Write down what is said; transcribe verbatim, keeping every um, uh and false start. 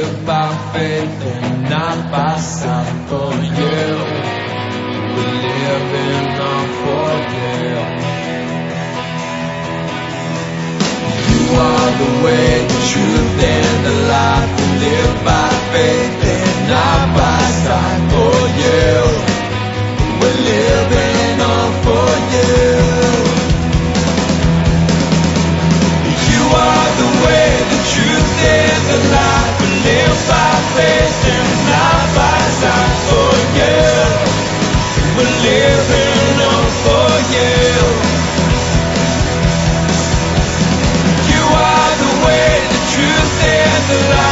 live by faith and not by sight. For you, we're living on for you. You are the way, the truth, and the life. We live by faith and not by sight. For you, we're living on for you. You are the way, the truth, and the life. We live by faith and not by sight. For you, we're living on for you. You are the way, the truth, and the life.